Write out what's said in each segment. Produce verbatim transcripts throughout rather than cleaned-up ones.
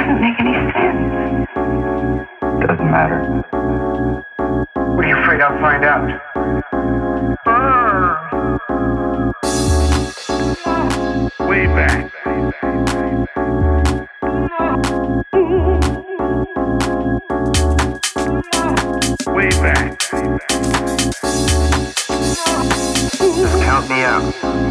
doesn't make any sense. Doesn't matter. What are you afraid I'll find out? Way back. Way back. Just count me out.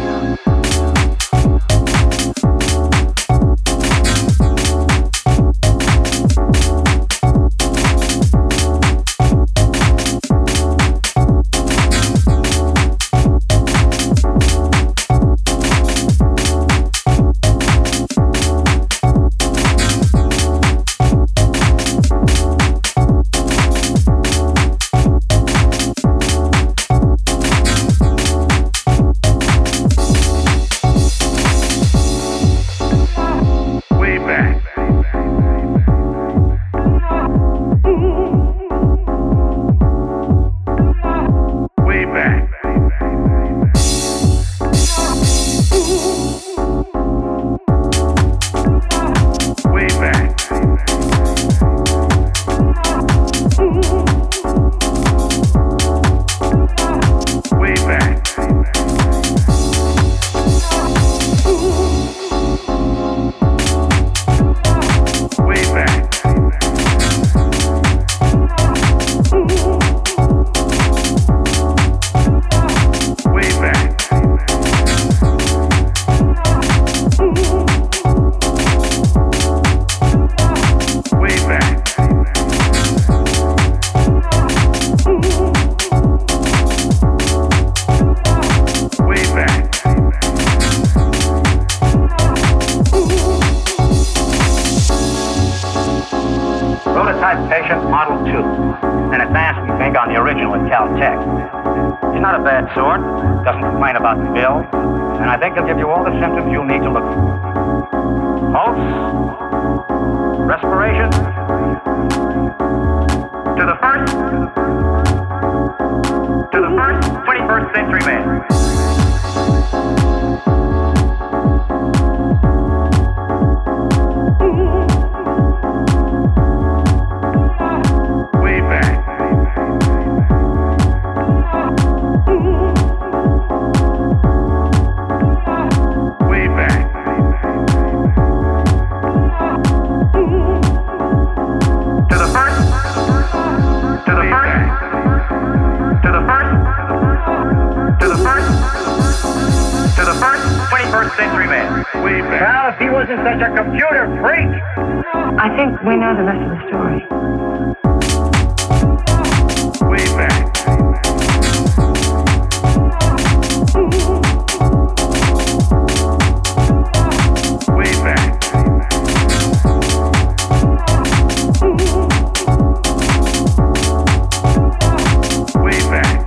Patient Model two. An advance, we think, on the original at Caltech. He's not a bad sort, doesn't complain about the bill, and I think he'll give you all the symptoms you'll need to look for. Pulse, respiration, to the first, to the first twenty-first century man. Century man. Way back. Well, if he wasn't such a computer freak. I think we know the rest of the story. Way back. Way back. Way back.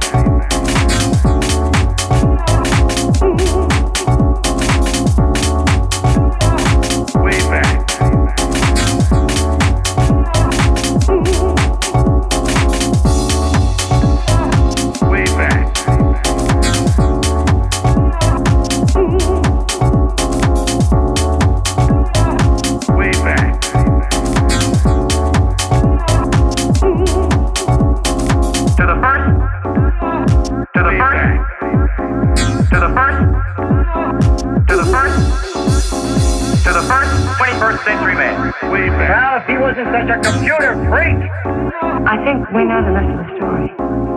Century man. Way back. Well, if he wasn't such a computer freak. I think we know the rest of the story.